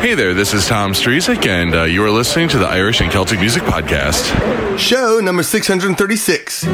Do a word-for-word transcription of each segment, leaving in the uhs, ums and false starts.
Hey there, this is Tom Strizek, and uh, you are listening to the Irish and Celtic Music Podcast. Show number six hundred thirty-six.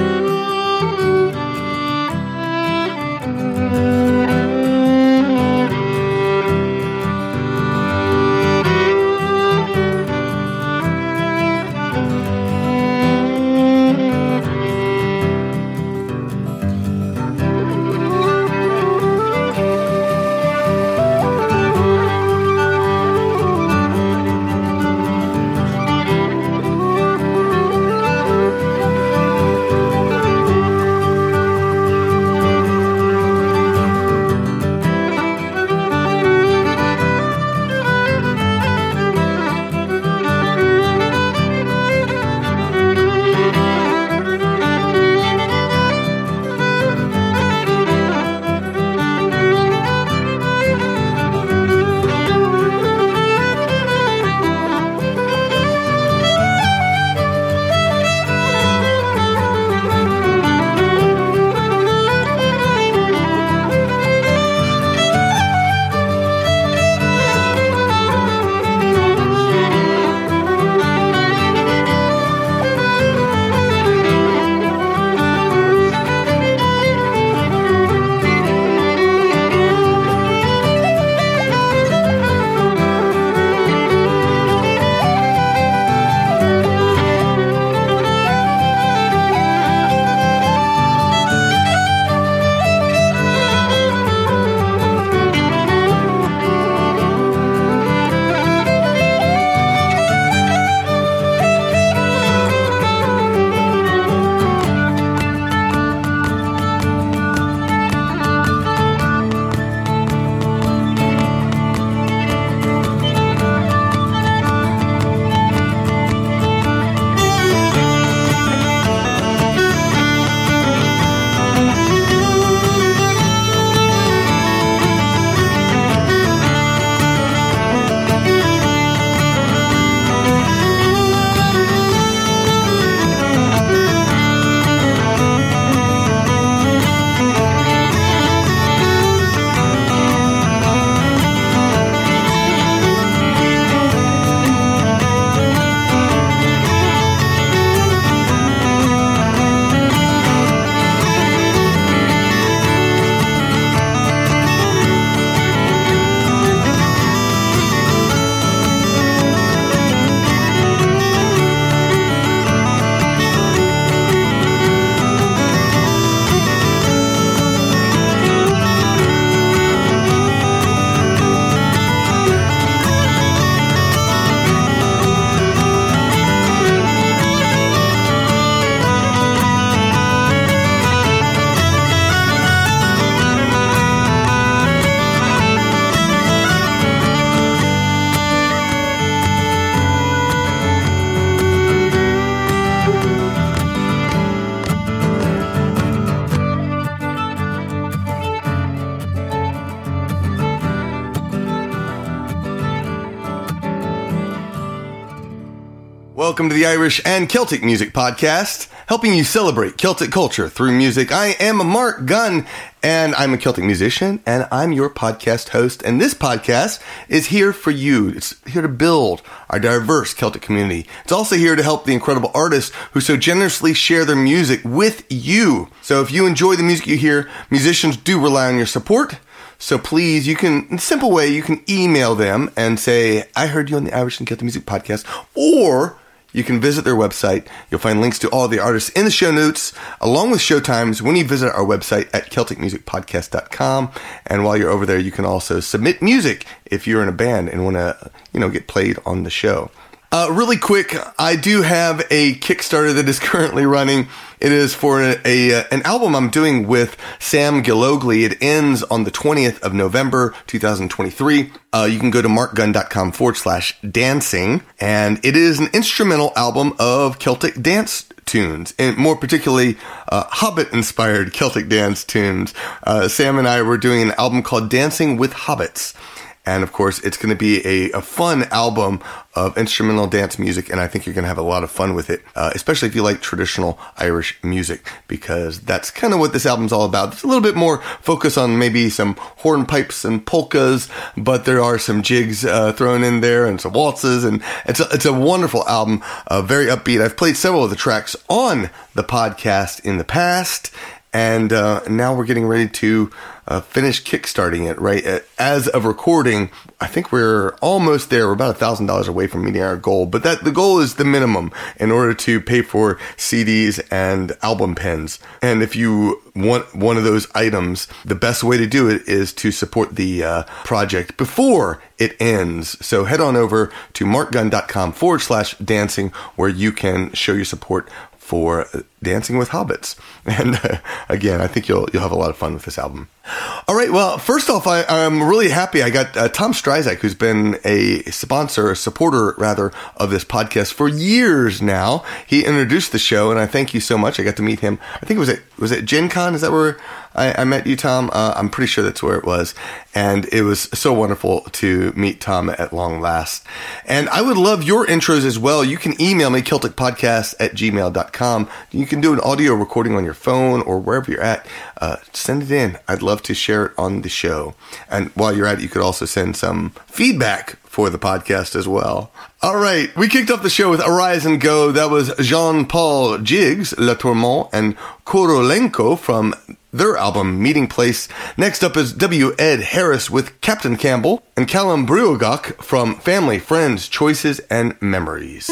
Welcome to the Irish and Celtic Music Podcast, helping you celebrate Celtic culture through music. I am Mark Gunn, and I'm a Celtic musician, and I'm your podcast host. And this podcast is here for you. It's here to build our diverse Celtic community. It's also here to help the incredible artists who so generously share their music with you. So if you enjoy the music you hear, musicians do rely on your support. So please, you can, in a simple way, you can email them and say, I heard you on the Irish and Celtic Music Podcast, or you can visit their website. You'll find links to all the artists in the show notes, along with show times when you visit our website at celtic music podcast dot com. And while you're over there, you can also submit music if you're in a band and want to, you know, get played on the show. Uh, really quick, I do have a Kickstarter that is currently running. It is for a, a an album I'm doing with Sam Gillogly. It ends on the twentieth of November, twenty twenty-three. Uh, you can go to markgunn.com forward slash dancing. And it is an instrumental album of Celtic dance tunes, and more particularly uh, Hobbit-inspired Celtic dance tunes. Uh, Sam and I were doing an album called Dancing with Hobbits. And of course, it's going to be a, a fun album of instrumental dance music, and I think you're going to have a lot of fun with it, uh, especially if you like traditional Irish music, because that's kind of what this album's all about. There's a little bit more focus on maybe some hornpipes and polkas, but there are some jigs uh, thrown in there and some waltzes, and it's a, it's a wonderful album, uh, very upbeat. I've played several of the tracks on the podcast in the past, and uh, now we're getting ready to uh, finish kickstarting it, right? As of recording, I think we're almost there. We're about one thousand dollars away from meeting our goal, but that the goal is the minimum in order to pay for C Ds and album pens. And if you want one of those items, the best way to do it is to support the uh, project before it ends. So head on over to markgunn.com forward slash dancing, where you can show your support for Dancing with Hobbits. And uh, again, I think you'll you'll have a lot of fun with this album. All right, well, first off, I, I'm really happy. I got uh, Tom Stryzak, who's been a sponsor, a supporter, rather, of this podcast for years now. He introduced the show, and I thank you so much. I got to meet him. I think it was at, was it Gen Con? Is that where I, I met you, Tom? Uh, I'm pretty sure that's where it was. And it was so wonderful to meet Tom at long last. And I would love your intros as well. You can email me, Celtic Podcast at gmail dot com. You can do an audio recording on your phone or wherever you're at. Uh, send it in. I'd love to share it on the show. And while you're at it, you could also send some feedback for the podcast as well. All right, we kicked off the show with Arise and Go. That was Jean-Paul Jiggs, La Tourmente, and Korolenko from their album Meeting Place. Next up is W. Ed Harris with Captain Campbell, and Callum Breogach from Family, Friends, Choices, and Memories.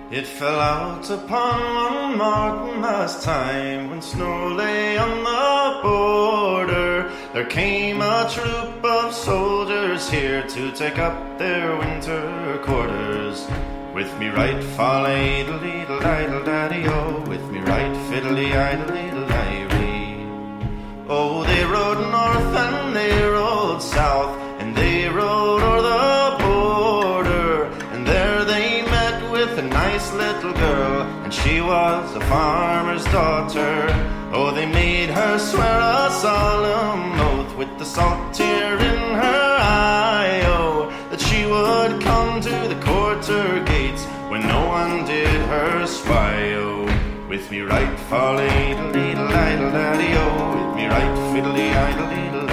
It fell out upon one Martinmas time when snow lay on the border. There came a troop of soldiers here to take up their winter quarters. With me right fall idle idle idle daddy o, with me right fiddly idle idle irie. Oh, they rode north and they rode south, and they rode o'er the border, and there they met with a nice little girl, and she was a farmer's daughter. Oh, they made her swear a solemn oath with the salt tear in her eye, oh, that she would come to the quarter gates when no one did her spy, oh. With me right fall idle idle idle daddy oh, with me right fiddly idle idle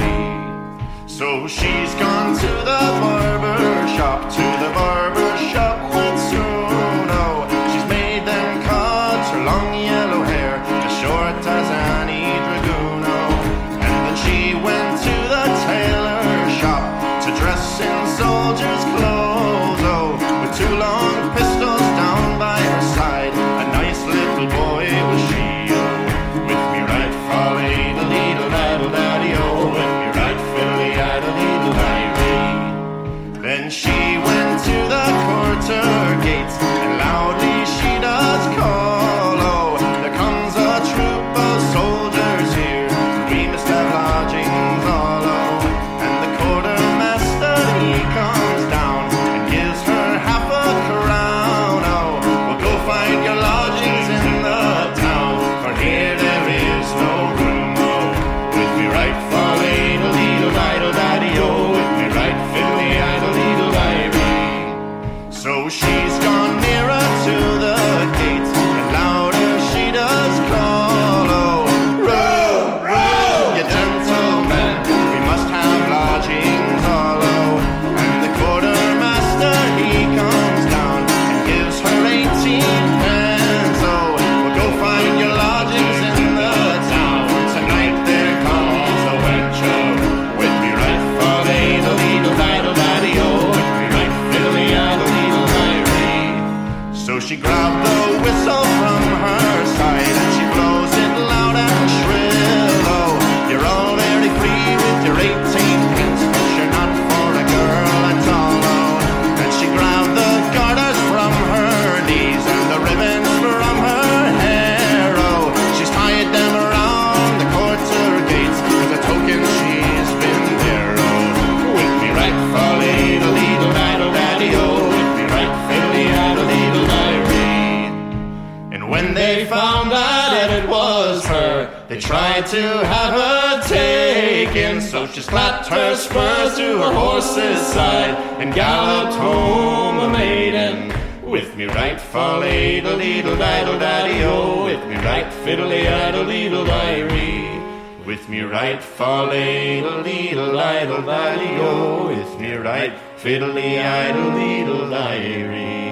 irie. So she's gone to the barber shop, to the barber shop went soon, oh. She's made them cut her long yellow hair as short as any dragoon, oh. And then she went to the tailor shop to dress in soldier's clothes, oh, with two long pistols down by her side. A nice little boy was she, oh. With me right fall idle idle idle daddy oh, with me right fiddly idle idle irie. Then she went to the quarter gates, and loudly she does call, oh, there comes a troop of soldiers here, we must have lodgings all, oh. And the quartermaster he comes down and gives her half a crown, oh. Well, go find your lodgings in the town, for here there is no room, oh. With me right fall idle idle idle daddy oh, with me right fiddly idle idle irie. So she's gone nearer to the gates, and louder she does call, oh, row, row, you gentlemen, we must have lodgings all, oh. And the quartermaster he comes down and gives her eighteen pence, oh. Well, go find your lodgings in the town, tonight there comes the wench, oh. With me right fall idle idle idle daddy oh, with me right fiddly idle idle irie. So she grabbed the whistle from her side, and she blows it loud and shrill, oh. You're all very free with your eighteen pence, but you're not for a girl at all, oh. And she grabbed the garters from her knees and the ribbons from her hair, oh. She's tied them around the quarter gates as a token she's been there, oh. With me right fall idle idle idle daddy oh, with me right fiddly idle idle irie. And when they found that it was her, they tried to have her taken, so she slapped her spurs to her horse's side and galloped home a maiden. With me right fall idle idle idle daddy oh, with me right fiddly idle idle irie. With me right fall idle idle idle daddy oh, with me right fiddly idle idle irie.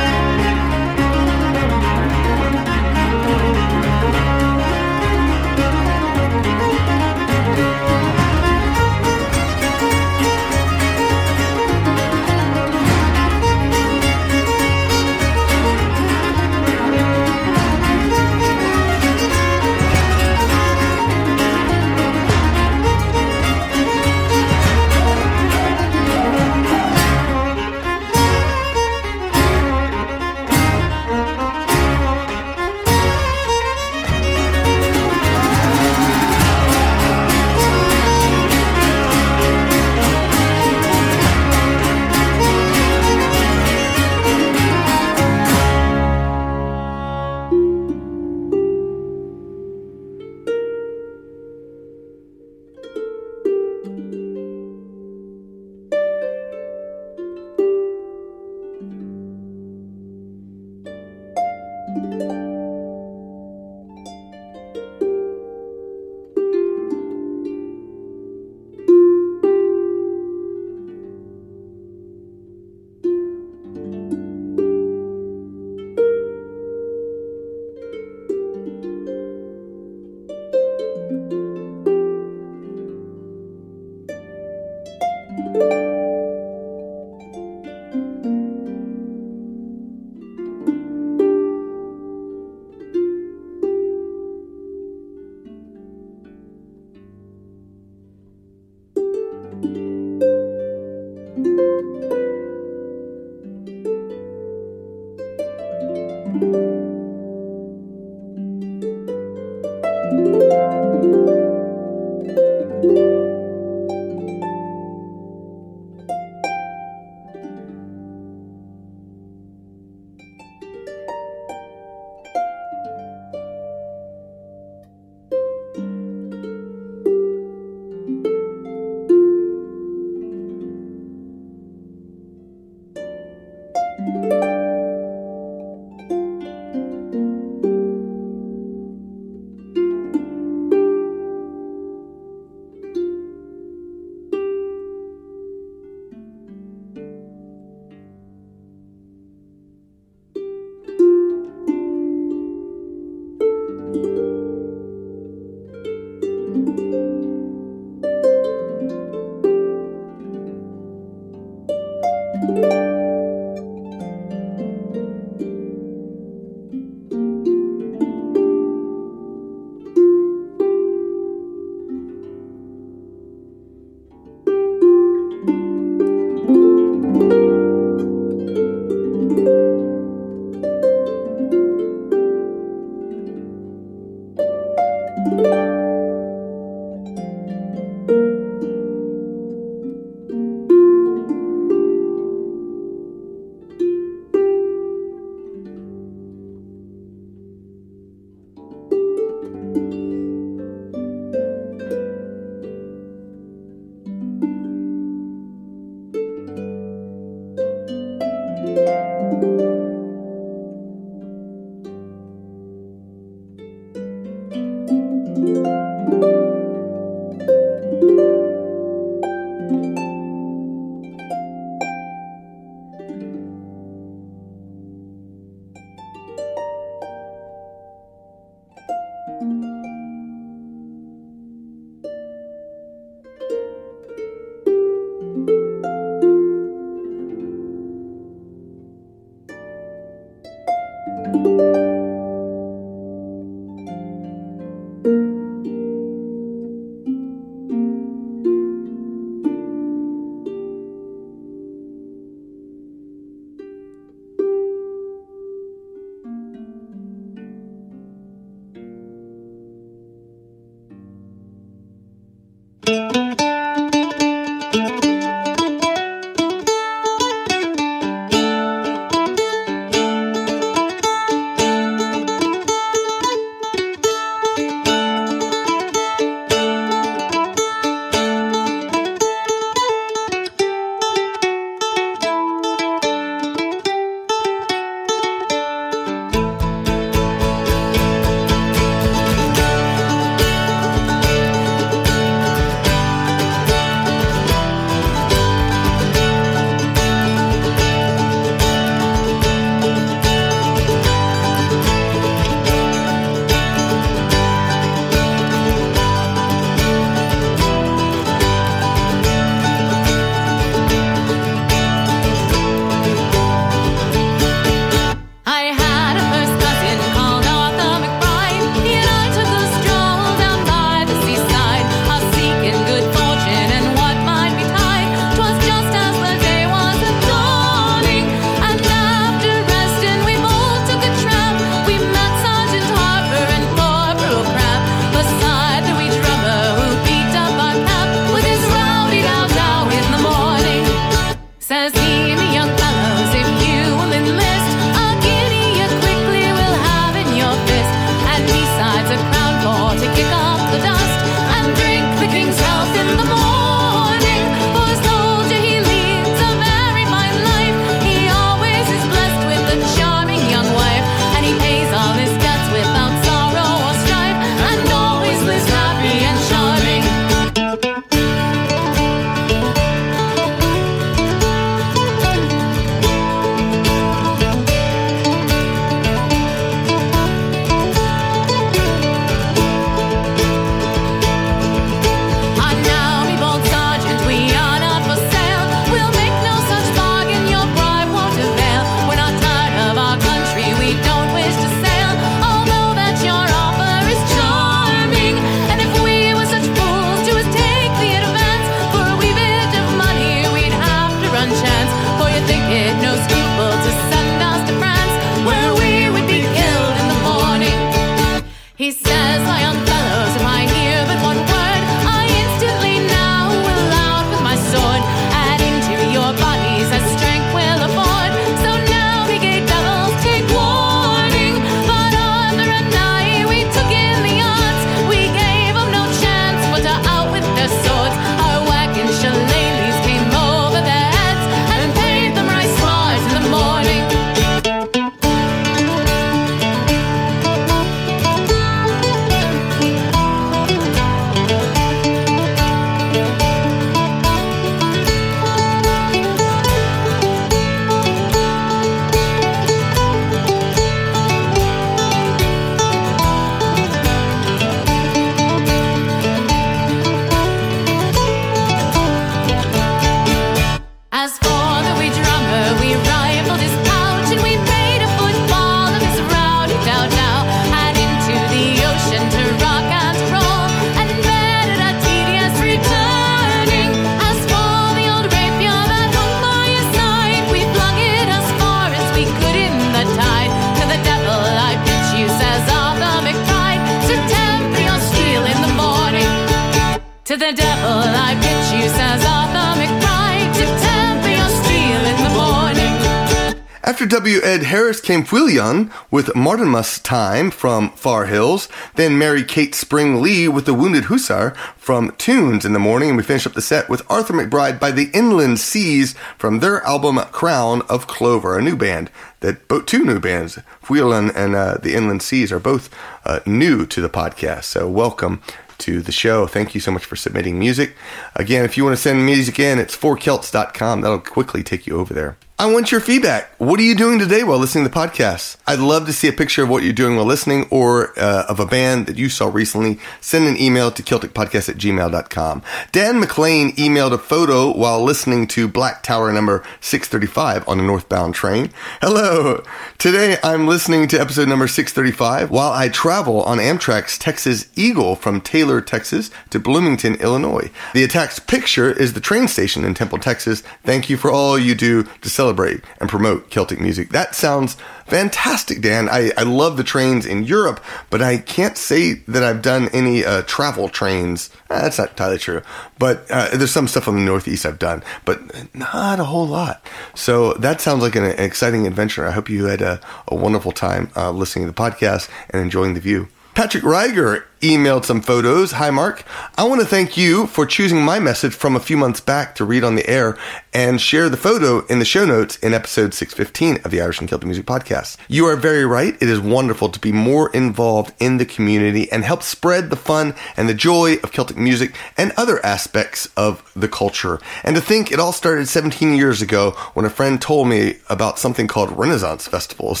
the devil I pitch you, says Arthur McBride, to temper your steel in the morning. After W. Ed Harris came Fwilion with Martinmas Time from Far Hills, then Mary Kate Spring Lee with The Wounded Hussar from Tunes in the Morning, and we finish up the set with Arthur McBride by the Inland Seas from their album Crown of Clover, a new band. That both two new bands, Fwilion and uh, the Inland Seas, are both uh, new to the podcast. So welcome to the show. Thank you so much for submitting music. Again, if you want to send music in, it's four kelts dot com. That'll quickly take you over there. I want your feedback. What are you doing today while listening to the podcast? I'd love to see a picture of what you're doing while listening, or uh, of a band that you saw recently. Send an email to celtic podcast at gmail dot com. Dan McLean emailed a photo while listening to Black Tower number six thirty-five on a northbound train. Hello. Today I'm listening to episode number six thirty-five while I travel on Amtrak's Texas Eagle from Taylor, Texas to Bloomington, Illinois. The attached picture is the train station in Temple, Texas. Thank you for all you do to celebrate and promote Celtic music. That sounds fantastic, Dan. I, I love the trains in Europe, but I can't say that I've done any uh, travel trains. Uh, that's not entirely true. But uh, there's some stuff on the Northeast I've done, but not a whole lot. So that sounds like an, an exciting adventure. I hope you had a, a wonderful time uh, listening to the podcast and enjoying the view. Patrick Reiger emailed some photos. Hi, Mark. I want to thank you for choosing my message from a few months back to read on the air and share the photo in the show notes in episode six fifteen of the Irish and Celtic Music Podcast. You are very right. It is wonderful to be more involved in the community and help spread the fun and the joy of Celtic music and other aspects of the culture. And to think it all started seventeen years ago when a friend told me about something called Renaissance festivals.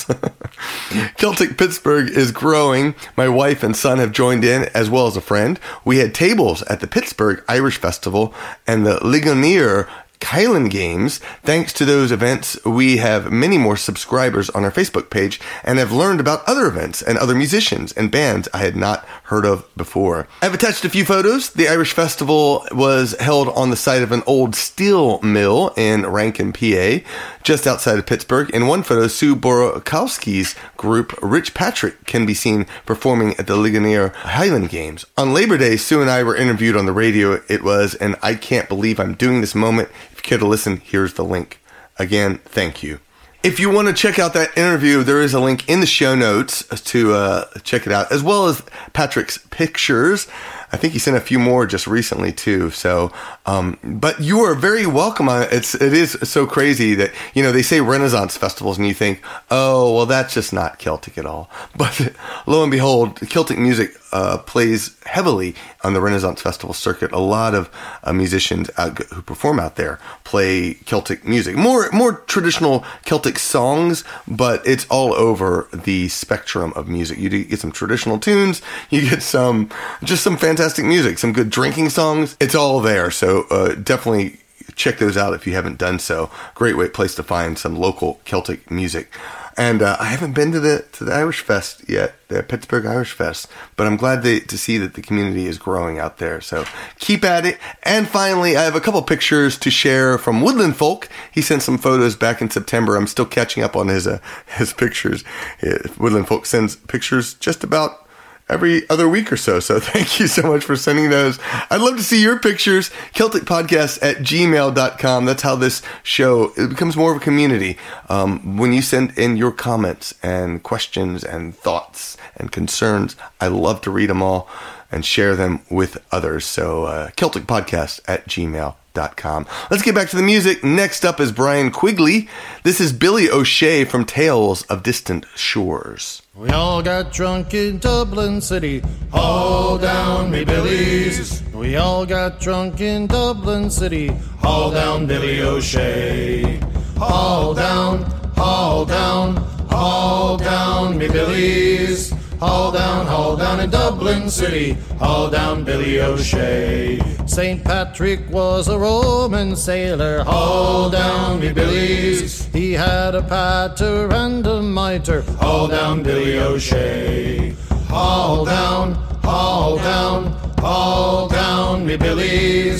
Celtic Pittsburgh is growing. My wife and son have joined in, as well as a friend. We had tables at the Pittsburgh Irish Festival and the Ligonier Highland Games. Thanks to those events, we have many more subscribers on our Facebook page and have learned about other events and other musicians and bands I had not heard of before. I've attached a few photos. The Irish Festival was held on the site of an old steel mill in Rankin, P A, just outside of Pittsburgh. In one photo, Sue Borokowski's group, Rich Patrick, can be seen performing at the Ligonier Highland Games. On Labor Day, Sue and I were interviewed on the radio. It was an I can't believe I'm doing this moment. If you care to listen, here's the link. Again, thank you. If you want to check out that interview, there is a link in the show notes to uh, check it out, as well as Patrick's pictures. I think he sent a few more just recently too. So, um, but you are very welcome. It's, it is so crazy that, you know, they say Renaissance festivals and you think, oh, well, that's just not Celtic at all. But lo and behold, Celtic music uh, plays heavily on the Renaissance festival circuit. A lot of uh, musicians out, who perform out there play Celtic music, more, more traditional Celtic songs, but it's all over the spectrum of music. You get some traditional tunes, you get some, just some fantastic Fantastic music, some good drinking songs. It's all there. So uh, definitely check those out if you haven't done so. Great way, place to find some local Celtic music. And uh, I haven't been to the to the Irish Fest yet, the Pittsburgh Irish Fest, but I'm glad they, to see that the community is growing out there. So keep at it. And finally, I have a couple pictures to share from Woodland Folk. He sent some photos back in September. I'm still catching up on his uh, his pictures. Woodland Folk sends pictures just about every other week or so. So thank you so much for sending those. I'd love to see your pictures. Celtic Podcast at gmail dot com. That's how this show, it becomes more of a community. Um, when you send in your comments and questions and thoughts and concerns, I love to read them all and share them with others. So uh, Celtic Podcast at gmail dot com. Let's get back to the music. Next up is Brian Quigley. This is Billy O'Shea from Tales of Distant Shores. We all got drunk in Dublin City, haul down me billies. We all got drunk in Dublin City, haul down Billy O'Shea. Haul down, haul down, haul down me billies. Haul down, haul down in Dublin City, haul down Billy O'Shea. Saint Patrick was a Roman sailor, haul down me billies. He had a pater and a mitre, haul down Billy O'Shea. Haul down, haul down, haul down me billies.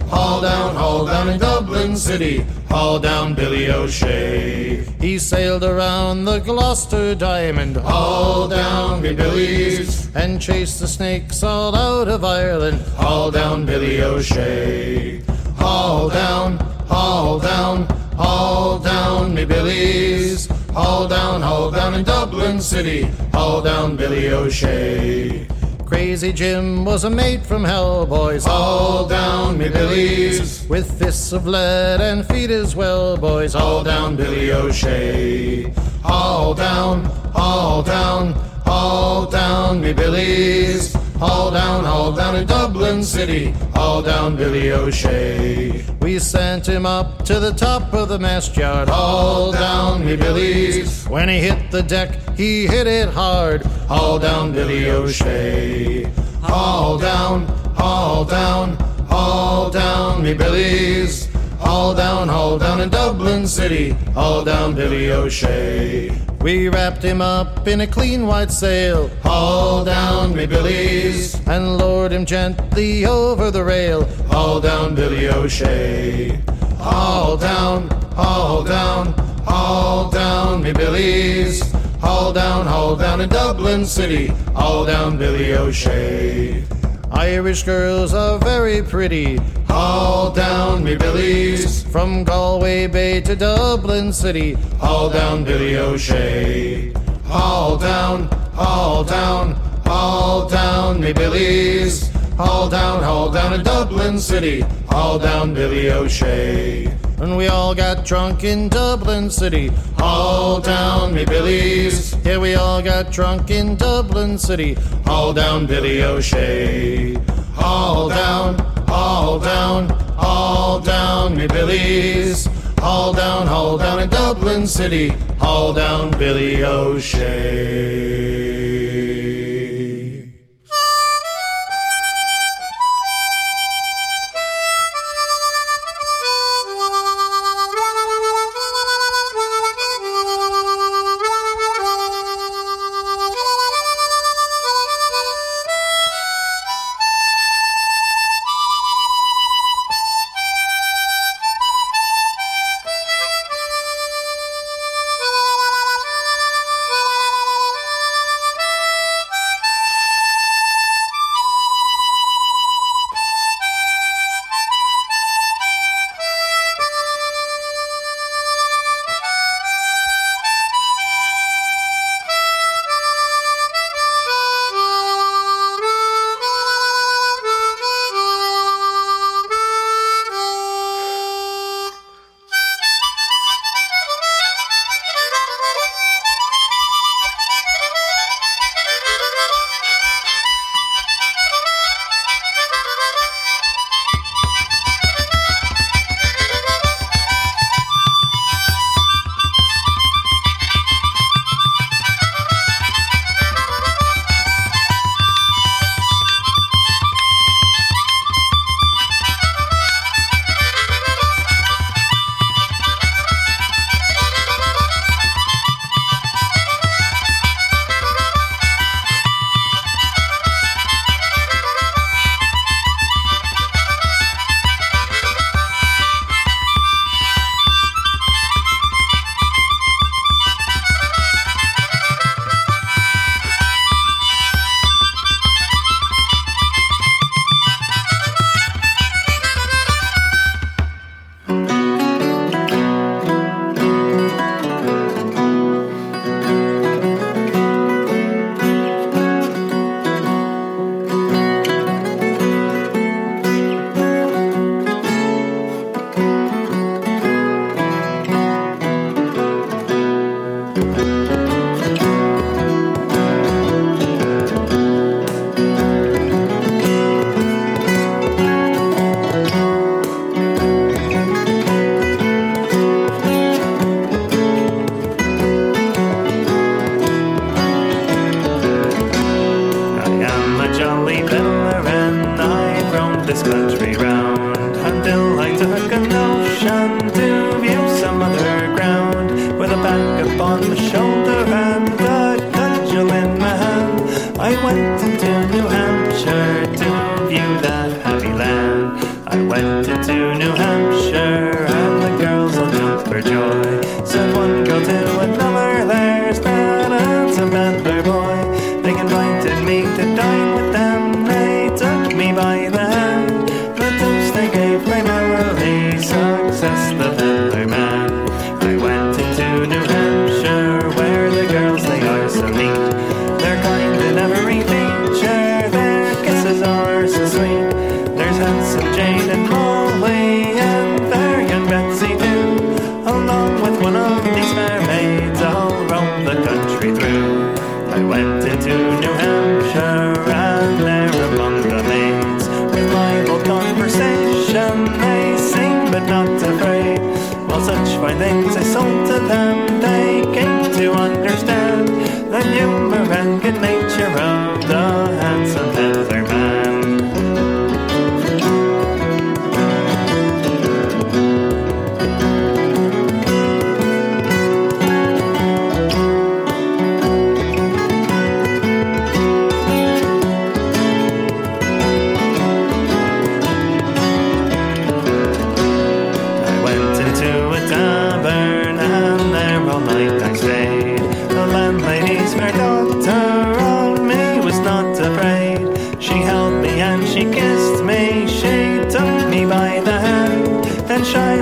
haul down, haul down in Dublin City, haul down Billy O'Shea. He sailed around the Gloucester Diamond, haul down me Billies, and chased the snakes all out of Ireland, haul down Billy O'Shea. Haul down, haul down, haul down me Billies, haul down, haul down in Dublin City, haul down Billy O'Shea. Crazy Jim was a mate from hell, boys, haul down me Billies, with fists of lead and feet as well, boys, haul down Billy O'Shea. Haul down, haul down, haul down me Billies, haul down, haul down in Dublin City, haul down Billy O'Shea. We sent him up to the top of the mast yard, haul down me Billies. When he hit the deck, he hit it hard, haul down Billy O'Shea. Haul down, haul down, haul down me Billies, haul down, haul down in Dublin City, haul down Billy O'Shea. We wrapped him up in a clean white sail, haul down me Billies, and lowered him gently over the rail, haul down Billy O'Shea. Haul down, haul down, haul down me Billies, haul down, haul down in Dublin City, haul down Billy O'Shea. Irish girls are very pretty, haul down me Billies, from Galway Bay to Dublin City, haul down Billy O'Shea. Haul down, haul down, haul down me Billies, haul down, haul down in Dublin City, haul down Billy O'Shea. And we all got drunk in Dublin City, haul down me Billies. Yeah, we all got drunk in Dublin City, haul down Billy O'Shea. Haul down, haul down, haul down me Billies, haul down, haul down in Dublin City, haul down Billy O'Shea. went into New Hampshire to view that happy land. I went into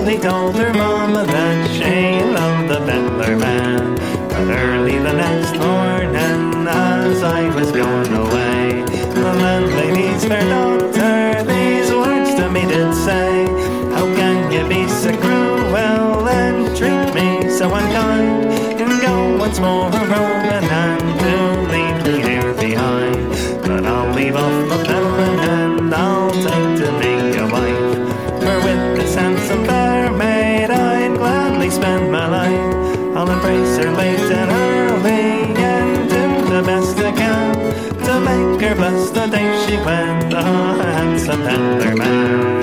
Billy told her mama that she loved the peddler man. But early the next morning, as I was going away, the landlady's fair daughter these words to me did say: how can you be so cruel and treat me so unkind, and go once more a roving and to leave me here behind? But I'll leave off my peddling and I'll take to me a wife, for with this handsome fair maid I'd gladly spend my life. I'll embrace her late and early and do the best I can to make her bless the day she wed a handsome peddler man.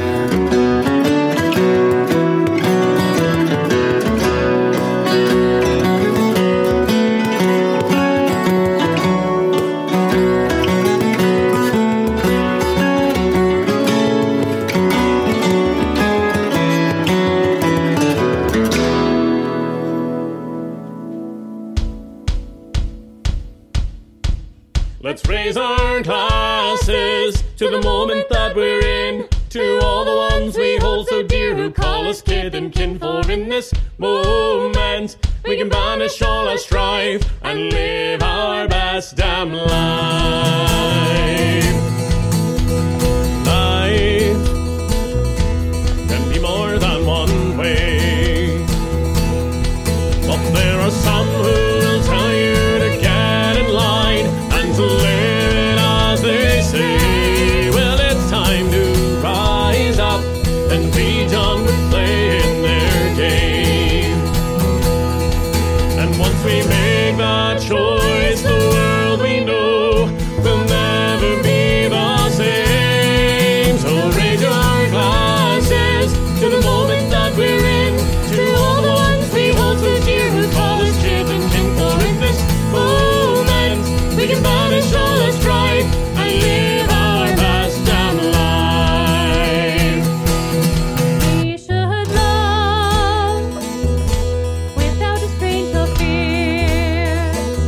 Let's raise our glasses to the moment that we're in, to all the ones we hold so dear who call us kith and kin, for in this moment we can banish all our strife and live our best damn life. Life can be more than one way, but there are some who will tell you to get in line and to live it as they say. Well, it's time to rise up and be done with playing their game. And once we make that choice, the world we know will never be the same. So raise your glasses to the moment that we're in, to all the ones we hold so dear who call us kith and kin, for in this moment we can banish all our strife and live our best damn life. We should love without a strange or fear.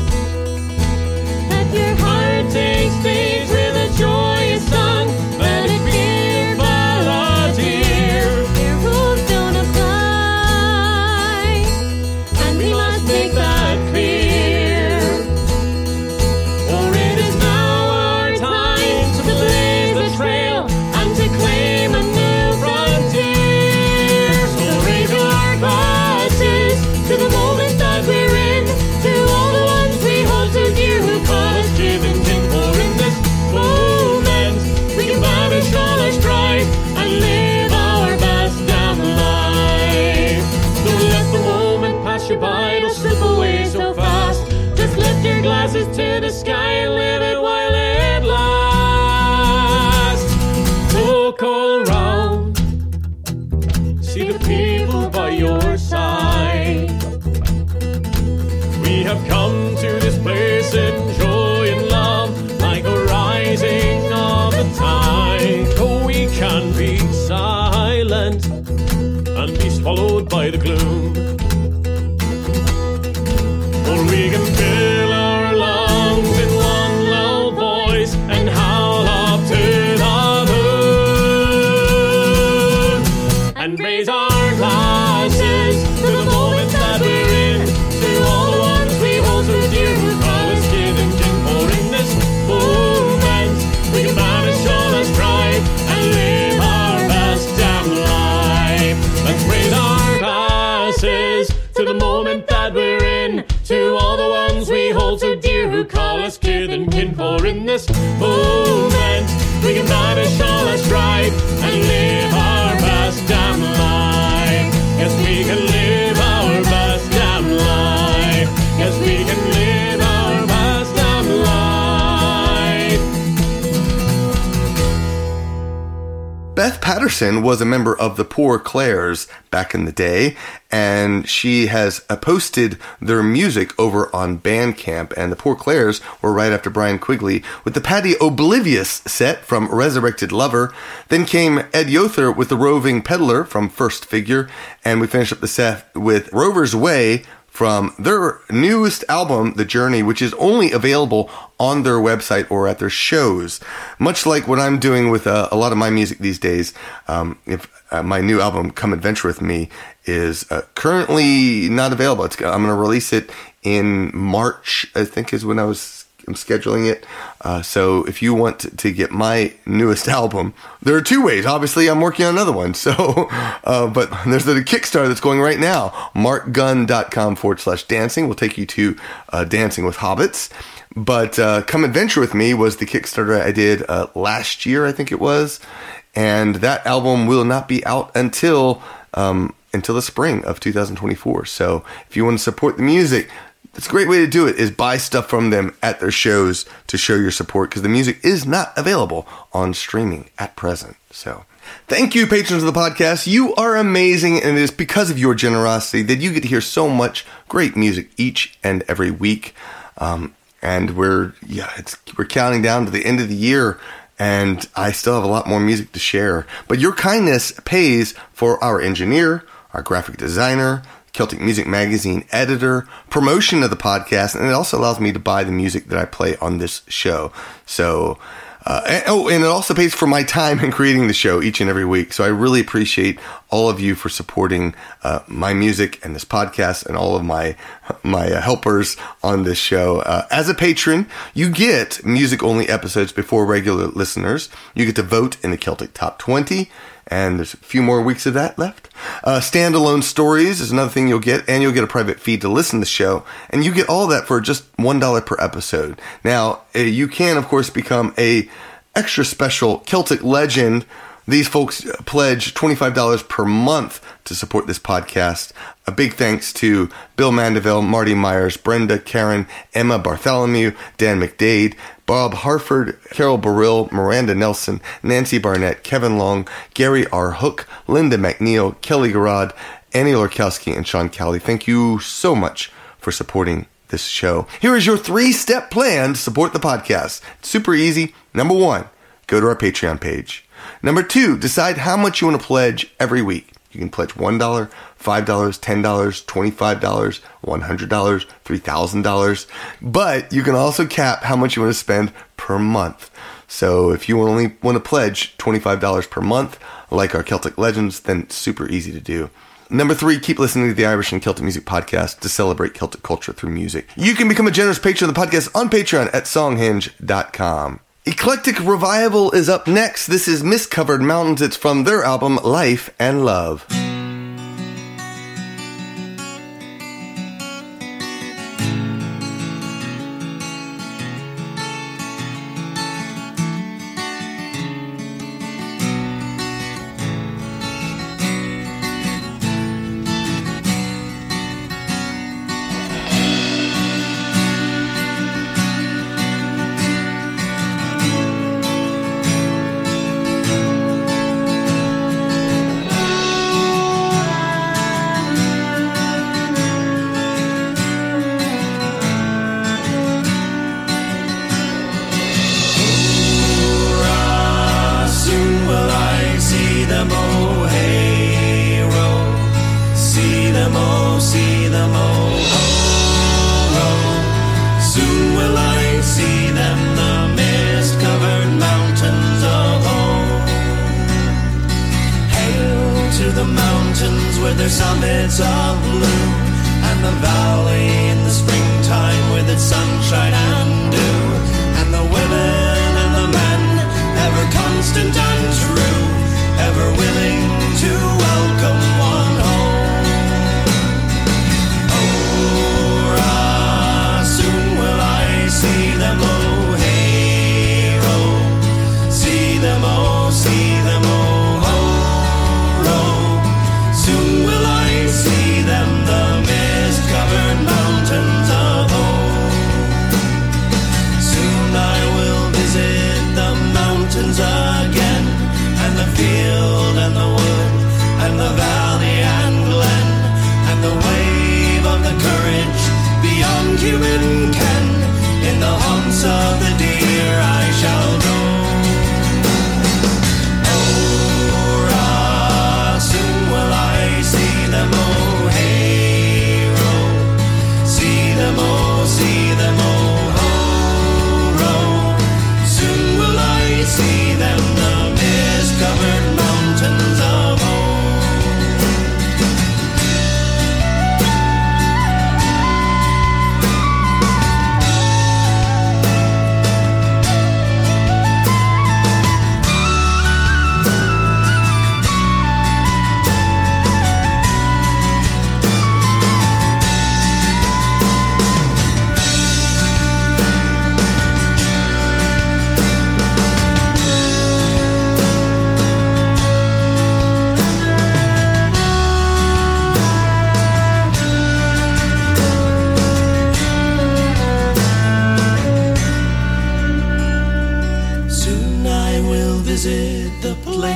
Let your heart take stage with a joyous song. Let it be a balladeer. Their rules don't apply, and we must make that clear. For it is now our time to blaze the trail and to claim a new frontier. So raise your glasses to the moment that we're in, to all the ones we hold so dear who call us kith and kin, for in this moment we can banish all our strife and live our best damn life. Don't let the moment pass you by, it'll slip away so fast. Just lift your glasses to the sky and live it while it lasts. Look all around, see the people by your side. We have come to this place in joy and love, like a rising of the tide. Oh, we can be silent and be swallowed by the gloom, or we can fill our lungs in one loud voice and howl up to the moon, and raise our glasses to the moment that we're in, to all the ones we hold so dear who call us kith and kin, for in this moment we can banish all our strife and live our best damn life. Let's raise our glasses to the moment that we're in, to all the ones we hold so dear who call us kith and kin, for in this moment we can banish all our strife and live our best damn life. Yes, we can live our best damn life. Yes, we can live our best damn life. Beth Patterson was a member of the Poor Clares back in the day, and she has uh, posted their music over on Bandcamp, and the Poor Clares were right after Brian Quigley with the Patty Oblivious set from Resurrected Lover. Then came Ed Yother with the Roving Peddler from First Figure, and we finished up the set with Rover's Way from their newest album, The Journey, which is only available on their website or at their shows. Much like what I'm doing with uh, a lot of my music these days, um, if uh, my new album, Come Adventure With Me, is uh, currently not available. It's, I'm going to release it in March, I think is when I was I'm scheduling it. Uh, so if you want to, to get my newest album, there are two ways. Obviously, I'm working on another one. So, uh, but there's the Kickstarter that's going right now. markgunn.com forward slash dancing will take you to uh, Dancing with Hobbits. But uh, Come Adventure With Me was the Kickstarter I did uh, last year, I think it was. And that album will not be out until um, until the spring of two thousand twenty-four. So if you want to support the music, it's a great way to do it is buy stuff from them at their shows to show your support, because the music is not available on streaming at present. So thank you, patrons of the podcast. You are amazing, and it is because of your generosity that you get to hear so much great music each and every week. Um, and we're yeah, it's we're counting down to the end of the year, and I still have a lot more music to share. But your kindness pays for our engineer, our graphic designer, Celtic Music Magazine editor, promotion of the podcast, and it also allows me to buy the music that I play on this show. So, uh, and, oh, and it also pays for my time in creating the show each and every week. So I really appreciate all of you for supporting uh, my music and this podcast and all of my my uh, helpers on this show. Uh, as a patron, you get music-only episodes before regular listeners. You get to vote in the Celtic Top twenty. And there's a few more weeks of that left. Uh, standalone stories is another thing you'll get, and you'll get a private feed to listen to the show. And you get all that for just one dollar per episode. Now, uh, you can, of course, become a extra special Celtic legend. These folks pledge twenty-five dollars per month to support this podcast. A big thanks to Bill Mandeville, Marty Myers, Brenda, Karen, Emma Bartholomew, Dan McDade, Bob Harford, Carol Burrill, Miranda Nelson, Nancy Barnett, Kevin Long, Gary R. Hook, Linda McNeil, Kelly Garrod, Annie Lorkowski, and Sean Cowley. Thank you so much for supporting this show. Here is your three-step plan to support the podcast. It's super easy. Number one, go to our Patreon page. Number two, decide how much you want to pledge every week. You can pledge one dollar, five dollars, ten dollars, twenty-five dollars, one hundred dollars, three thousand dollars. But you can also cap how much you want to spend per month. So if you only want to pledge twenty-five dollars per month, like our Celtic Legends, then it's super easy to do. Number three, keep listening to the Irish and Celtic Music Podcast to celebrate Celtic culture through music. You can become a generous patron of the podcast on Patreon at songhinge dot com. Eclectic Revival is up next. This is Mist-Covered Mountains. It's from their album Life and Love. Again, and the field and the wood and the valley.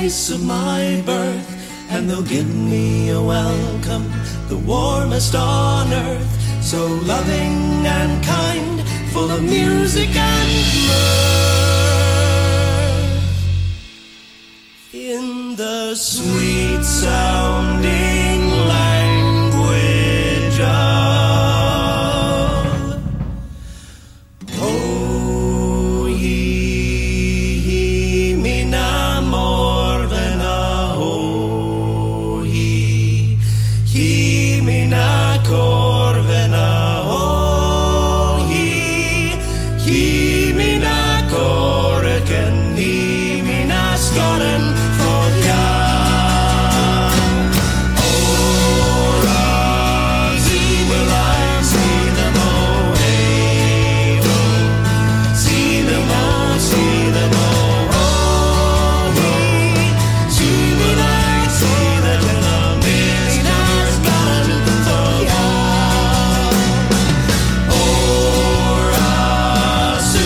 place of my birth, and they'll give me a welcome, the warmest on earth, so loving and kind, full of music and mirth. In the sweet sounding language of Oh, he, me na more than a oh, he, he me na corvena oh, he, he me na corrigan, he me na scoren for ya. See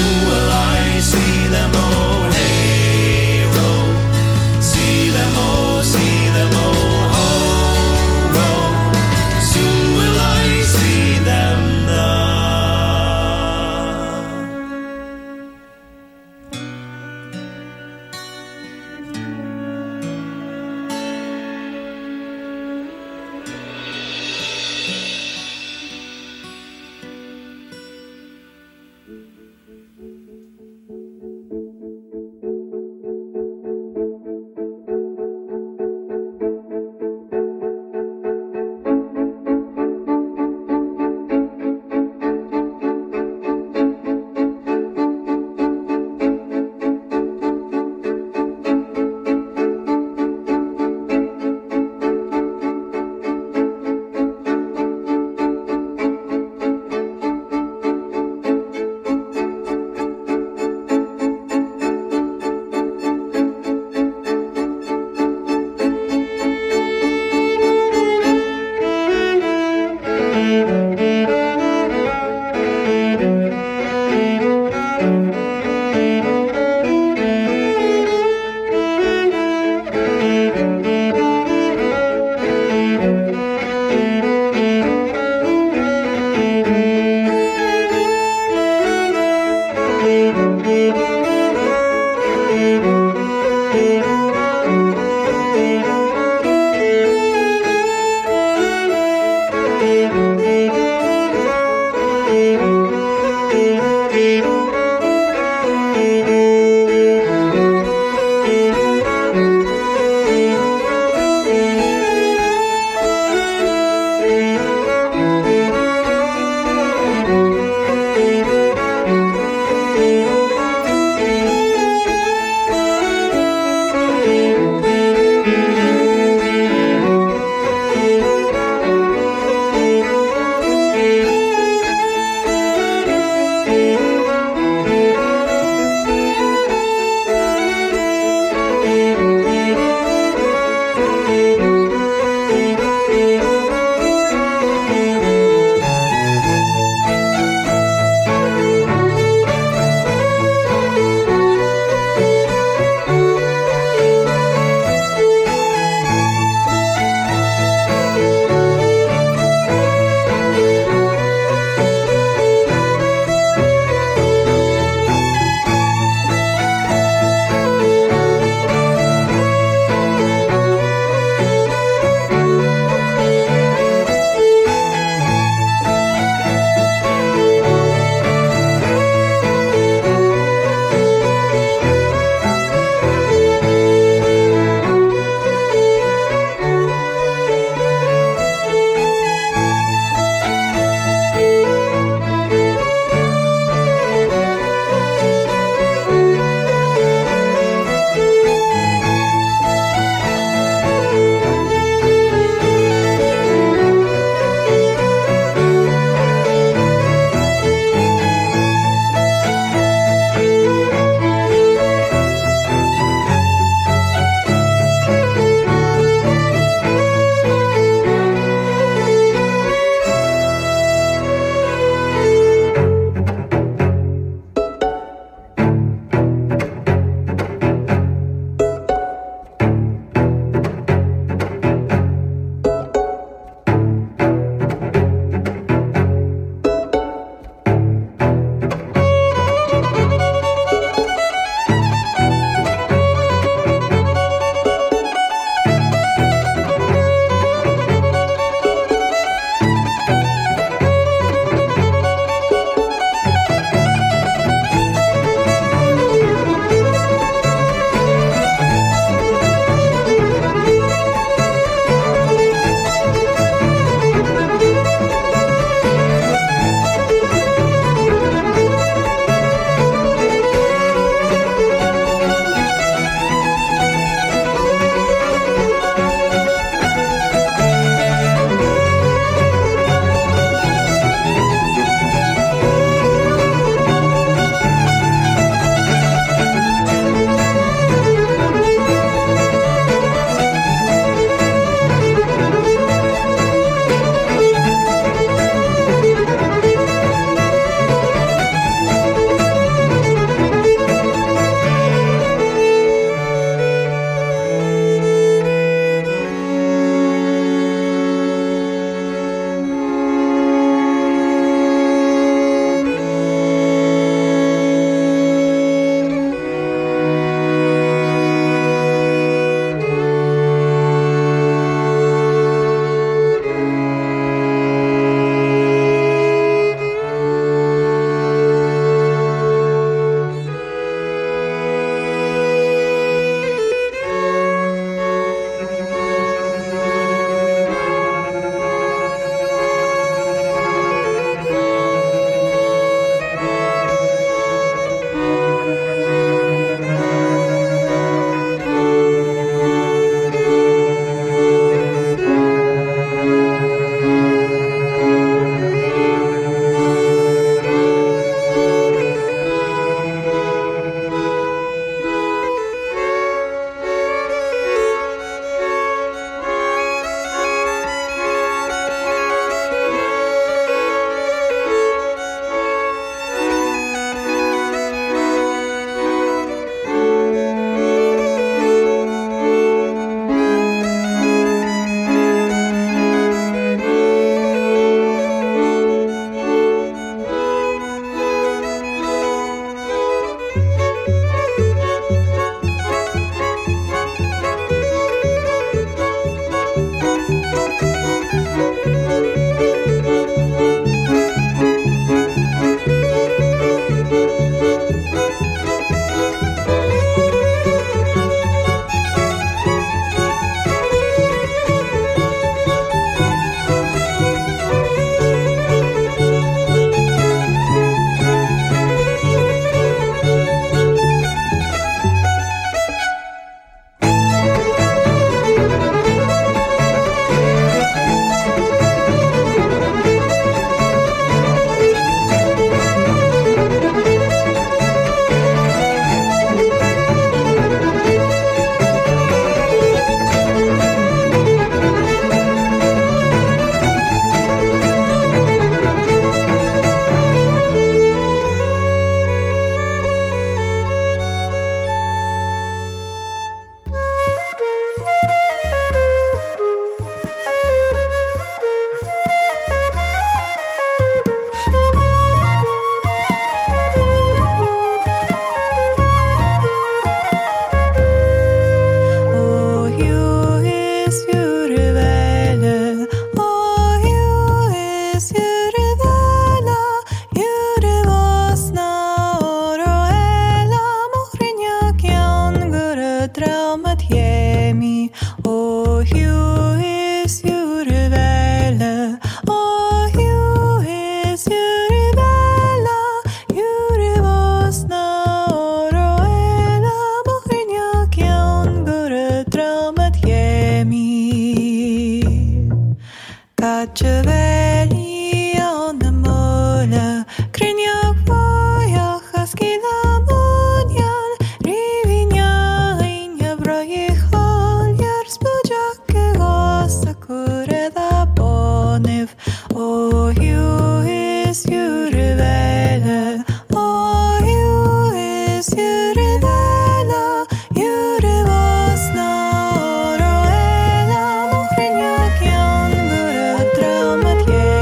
Kačeveli ona mola, krynjak woja, haskila munjan, rivinia inja broje holjar, spodziake gosta kureda ponev, o ju is jurevele, o ju is jurevele, jurevosna oroela, mohrynjak jan gura dramat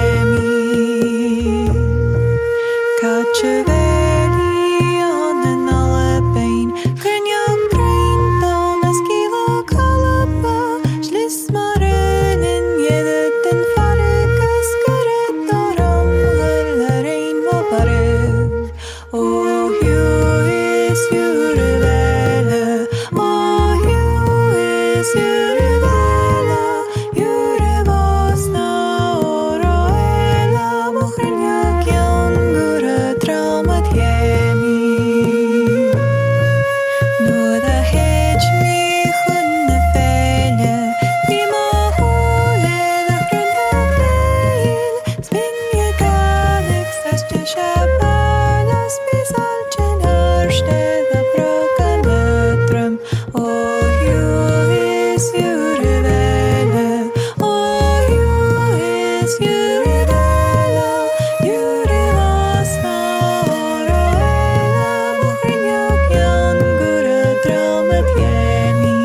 jemi. Kačeveli onen alle bein, krynjak brinton, askila kalapa, slismarelen jedeten farkas karedoram, lalarein moparev. Oh, you is jurevele, oh, you is jurevele, jurevosna oroela, mohrynjak jan gura dramat jemi. Nu da hedge mi hunne fele, vi må hole da grunna greil, spinje galix astje shabala, spisal genarste da broka nøtrum. Oh, you is jurevele, oh, you is jurevele, jurevosna oroela, mohrynjak jan gura dramat jemi.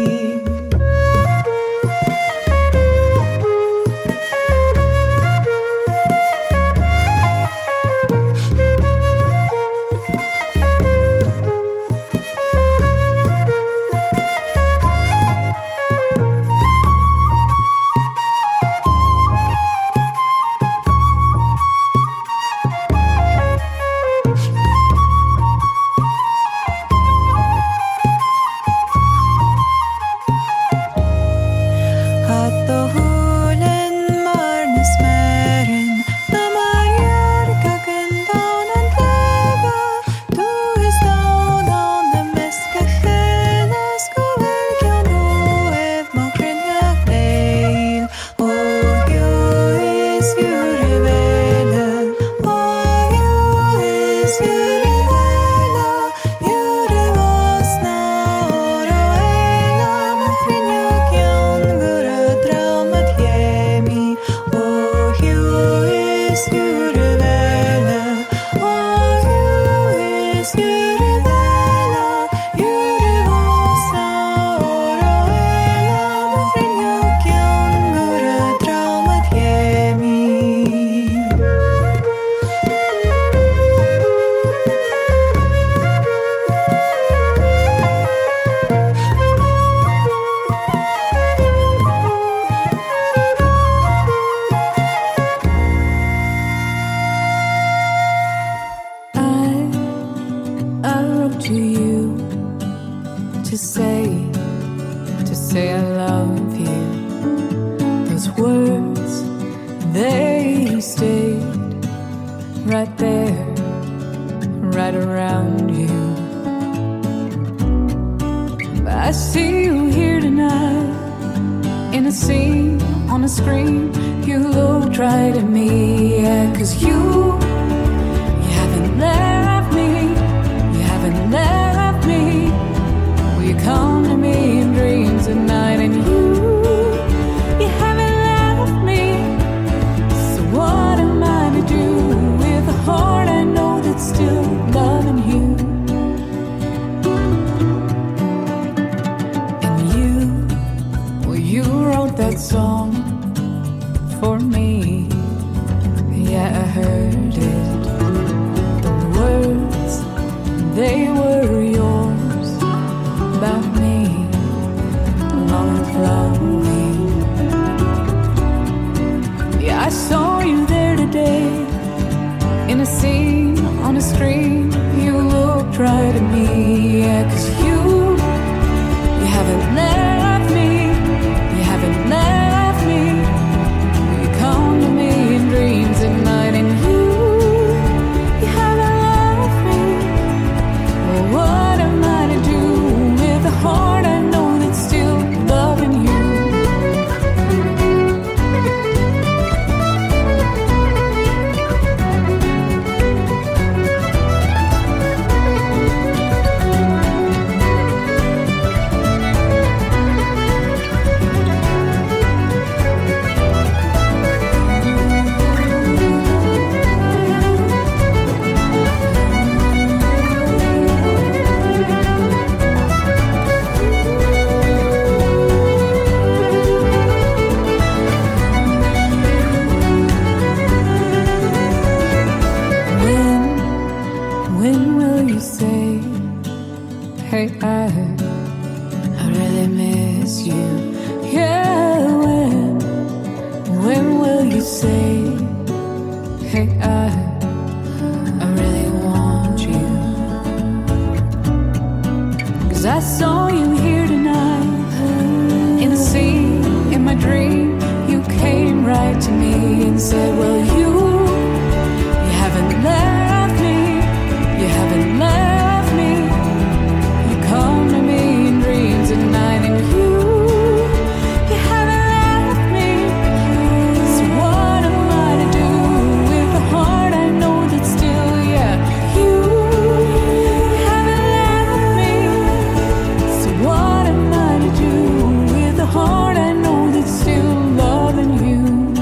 Hatto hulen marnes meren, na marjar kaken daunan teva, du is daunan de meske hena, skovel kjano ev mohrynjak leil. Oh, you is jurevele, oh, you is jurevele, jurevosna oroela, mohrynjak jan gura dramat jemi. Oh, you is jurevele, oh, you is jurevele, jurevosna oroela, mohrynjak jan gura dramat jemi. I, I wrote to you to say, to say I love you. Those words, they stayed right there, right around you. But I see you here tonight, in a scene, on a screen. You looked right at me, yeah, 'cause you, you haven't left me, you haven't left me. Will you come to me in dreams at night? And you, you haven't left me. So what am I to do with a heart I know that's still loving you? And you, well, you wrote that song for me. Yeah, I heard it. The words, they were yours, about me, long flowing. Yeah, I saw you there today, in a scene, on a screen. You looked right at me, yeah, 'cause you, you haven't left me, you haven't left me. Will you come to me in dreams at night? And you, you haven't left me. Well, what am I to do with a heart I know that's still loving you? you say, hey, I, I really want you. 'Cause I saw you here tonight, in the sea, in my dream. You came right to me and said, well, you, you haven't left me, you haven't left me. You come to me in dreams at night, and you, you haven't left me. So what am I to do with a heart I know that's still, yeah, you, you haven't left me. So what am I to do with a heart I know that's still loving you?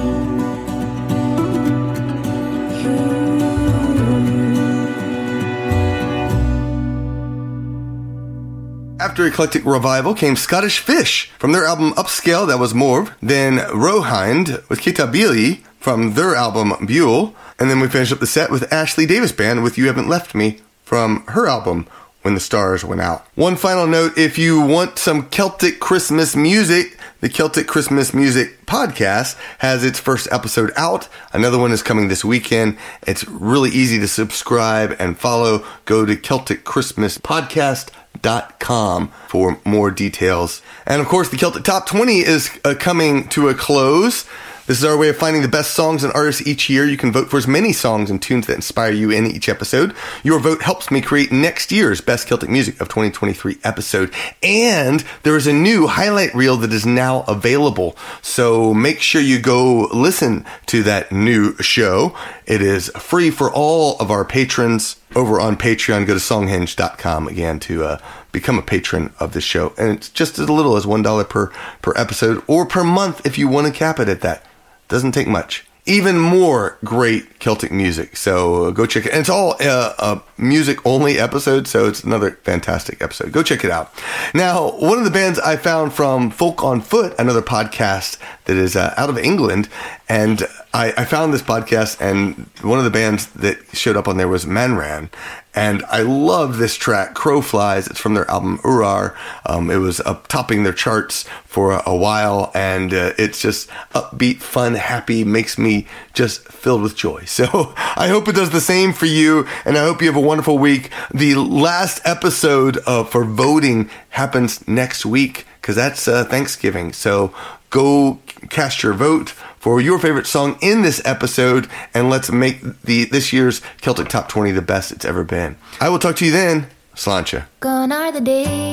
After Eclectic Revival came Scottish Fish from their album Upscale, that was Morv. Then Rohind with Kitabili from their album Buell. And then we finished up the set with Ashley Davis Band with You Haven't Left Me from her album When the Stars Went Out. One final note, if you want some Celtic Christmas music, the Celtic Christmas Music Podcast has its first episode out. Another one is coming this weekend. It's really easy to subscribe and follow. Go to Celtic Christmas Podcast dot com for more details. And of course, the Celtic Top twenty is uh, coming to a close. This is our way of finding the best songs and artists each year. You can vote for as many songs and tunes that inspire you in each episode. Your vote helps me create next year's Best Celtic Music of twenty twenty-three episode. And there is a new highlight reel that is now available. So make sure you go listen to that new show. It is free for all of our patrons over on Patreon. Go to songhenge dot com again to uh, become a patron of the show. And it's just as little as one dollar per, per episode or per month if you want to cap it at that. Doesn't take much. Even more great Celtic music. So go check it. And it's all uh, a music only episode. So it's another fantastic episode. Go check it out. Now, one of the bands I found from Folk on Foot, another podcast that is uh, out of England. And I, I found this podcast, and one of the bands that showed up on there was Manran. And I love this track, Crow Flies. It's from their album Urar. Um, it was up topping their charts for a, a while, and uh, it's just upbeat, fun, happy, makes me just filled with joy. So I hope it does the same for you, and I hope you have a wonderful week. The last episode uh, for voting happens next week, because that's uh, Thanksgiving. So go cast your vote for your favorite song in this episode, and let's make the this year's Celtic Top twenty the best it's ever been. I will talk to you then. Sláinte. Gone are the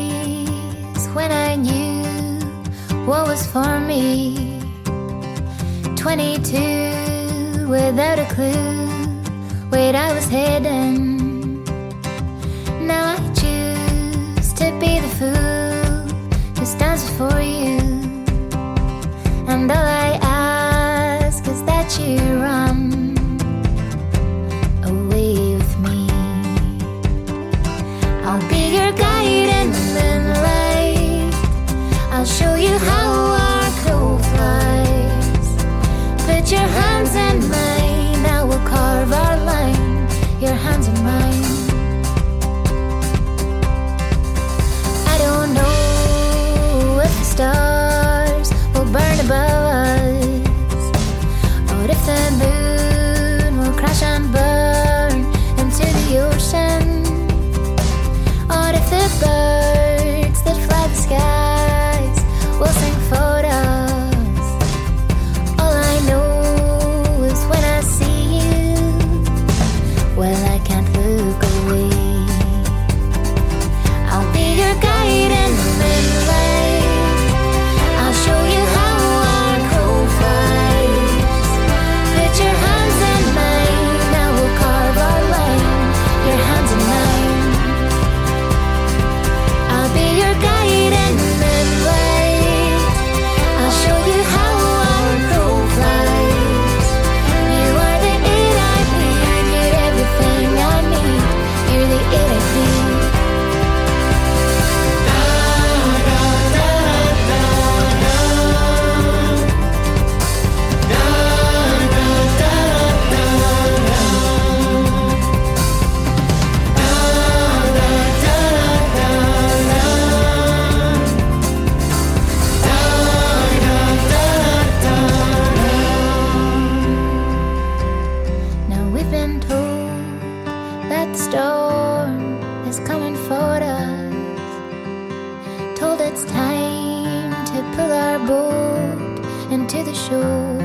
days when I knew what was for me. Twenty-two without a clue where I was heading. Now I choose to be the fool who stands before you, and all I ask is that you run away with me. I'll be your guide in the light. I'll show you how our crow flies. Put your hands in mine, I will carve our line. Your hands in mine. I don't know if the stars will burn above us, or if the moon will crash and burn into the ocean, or if the birds that fly the skies will sing for us. All I know is when I see you, the shore.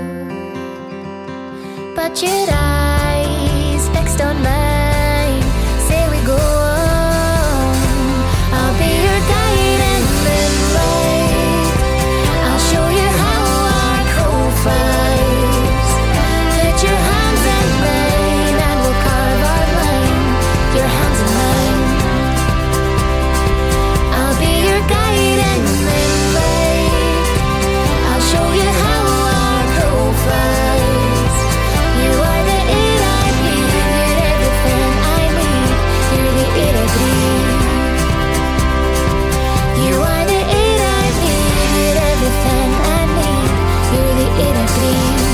But your eyes fixed on mine say we go on. I'll be your guide and moonlight. I'll show you how our crow flies. Put your hands in mine and we'll carve our line. Your hands in mine. I'll be your guide and moonlight. I'll show you how our crow flies. You are the air I breathe. You're everything I need. You're the air I breathe. You are the air I breathe. You're everything I need. You're the air I breathe.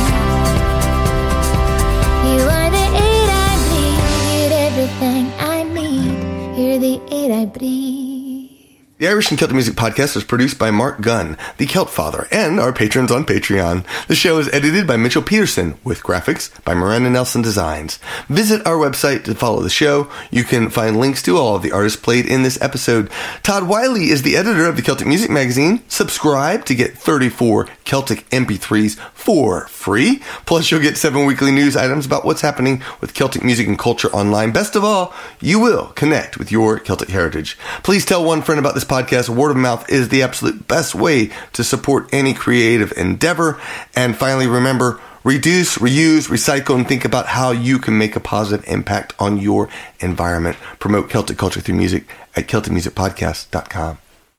You are the air I breathe. You're everything I need. You're the air I breathe. The Irish and Celtic Music Podcast is produced by Mark Gunn, the Celt Father, and our patrons on Patreon. The show is edited by Mitchell Peterson, with graphics by Miranda Nelson Designs. Visit our website to follow the show. You can find links to all of the artists played in this episode. Todd Wiley is the editor of the Celtic Music Magazine. Subscribe to get thirty-four Celtic M P threes for free. Plus, you'll get seven weekly news items about what's happening with Celtic music and culture online. Best of all, you will connect with your Celtic heritage. Please tell one friend about this podcast. Word of mouth is the absolute best way to support any creative endeavor. And finally, remember, reduce, reuse, recycle, and think about how you can make a positive impact on your environment. Promote Celtic culture through music at celtic music podcast dot com.